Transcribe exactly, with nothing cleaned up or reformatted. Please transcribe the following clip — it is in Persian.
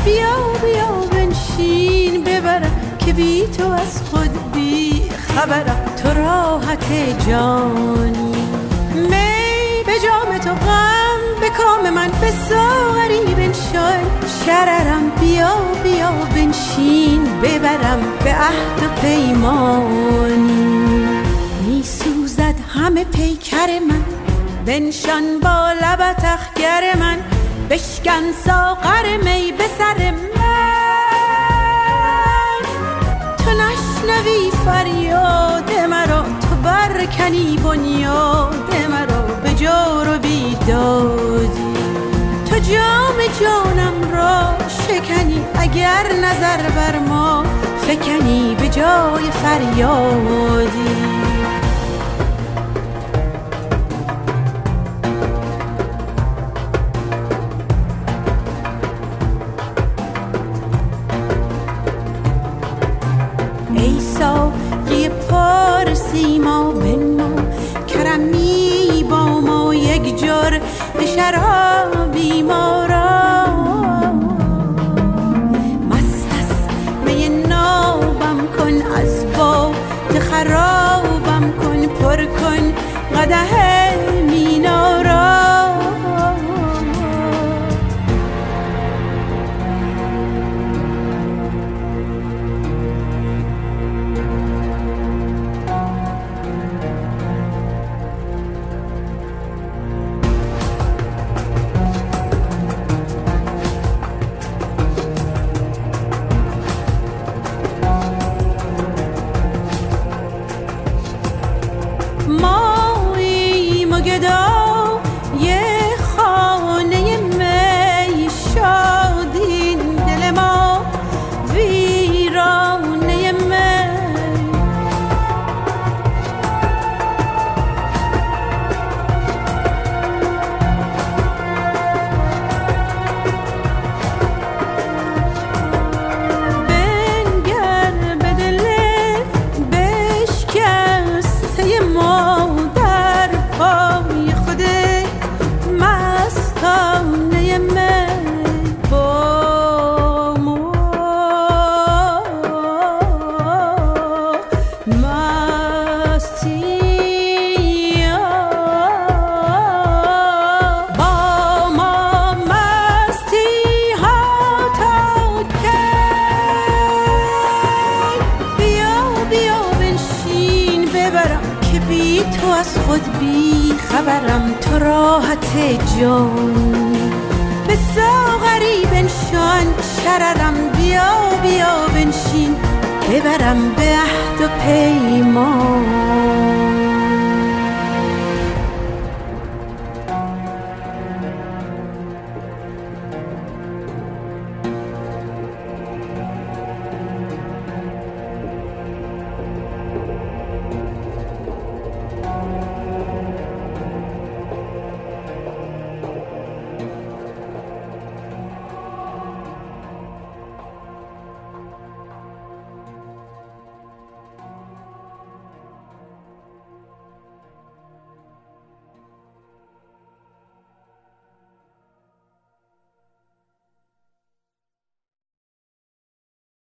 بیا بیا بنشین ببرم که بی تو از خود بی خبرم. تو راحت جانی می به جام تو، غم به کام من، به ساغری بنشان شررم. بیا بیا بنشین ببرم به عهد و پیمانی. می سوزد همه پیکر من، بنشان با لبت اخگر من. بشکن ساغر می به سر من، تو نشنوی فریاد مرا، تو برکنی بنیاد مرا به جور و بیدادی. تو جام جانم را شکنی، اگر نظر بر ما فکنی به جای فریادی. ای ساقی پارسی ما بنما، کرمی با ما یک جور به شرابی ما را. مست است می نابم کن، از باد خرابم کن، پر کن قدح مینا را. ماییم و گدا یه خانه می، شادین دل ما ویرانه می. بنگر به دل بشکسته ما در پای خود مستانه من. با ما مستی، با ما مستی ها تا کی. بیا بیا بنشین ببرم که بی تو از خود بی خبرم. تو راحت جان به ساغری بنشان شررم. بیا بیا بنشین ببرم به عهد و پیمان.